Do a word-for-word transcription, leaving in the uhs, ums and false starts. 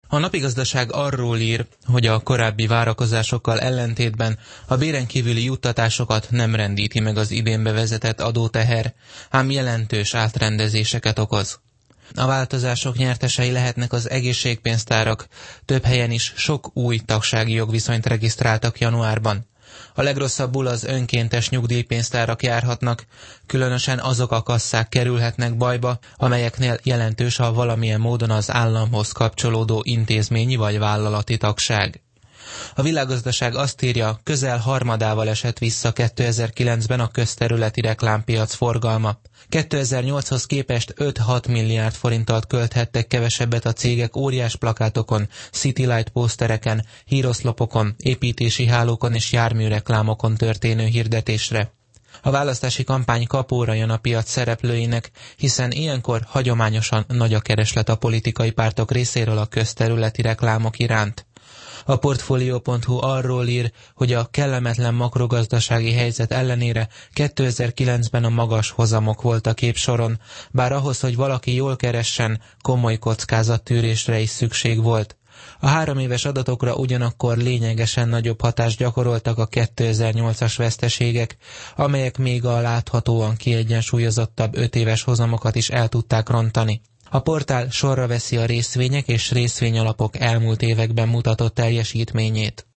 A Napigazdaság arról ír, hogy a korábbi várakozásokkal ellentétben a béren kívüli juttatásokat nem rendíti meg az idén bevezetett adóteher, ám jelentős átrendezéseket okoz. A változások nyertesei lehetnek az egészségpénztárak, több helyen is sok új tagsági jogviszonyt regisztráltak januárban. A legrosszabbul az önkéntes nyugdíjpénztárak járhatnak, különösen azok a kasszák kerülhetnek bajba, amelyeknél jelentős a valamilyen módon az államhoz kapcsolódó intézményi vagy vállalati tagság. A Világgazdaság azt írja, közel harmadával esett vissza kétezer-kilencben a közterületi reklámpiac forgalma. kétezer-nyolchoz képest öt-hat milliárd forinttal költhettek kevesebbet a cégek óriás plakátokon, Citylight pósztereken, híroszlopokon, építési hálókon és járműreklámokon történő hirdetésre. A választási kampány kapóra jön a piac szereplőinek, hiszen ilyenkor hagyományosan nagy a kereslet a politikai pártok részéről a közterületi reklámok iránt. A Portfolio pont hu arról ír, hogy a kellemetlen makrogazdasági helyzet ellenére kétezer-kilencben a magas hozamok voltak képsoron, bár ahhoz, hogy valaki jól keressen, komoly kockázattűrésre is szükség volt. A három éves adatokra ugyanakkor lényegesen nagyobb hatást gyakoroltak a kétezer-nyolcas veszteségek, amelyek még a láthatóan kiegyensúlyozottabb öt éves hozamokat is el tudták rontani. A portál sorra veszi a részvények és részvényalapok elmúlt években mutatott teljesítményét.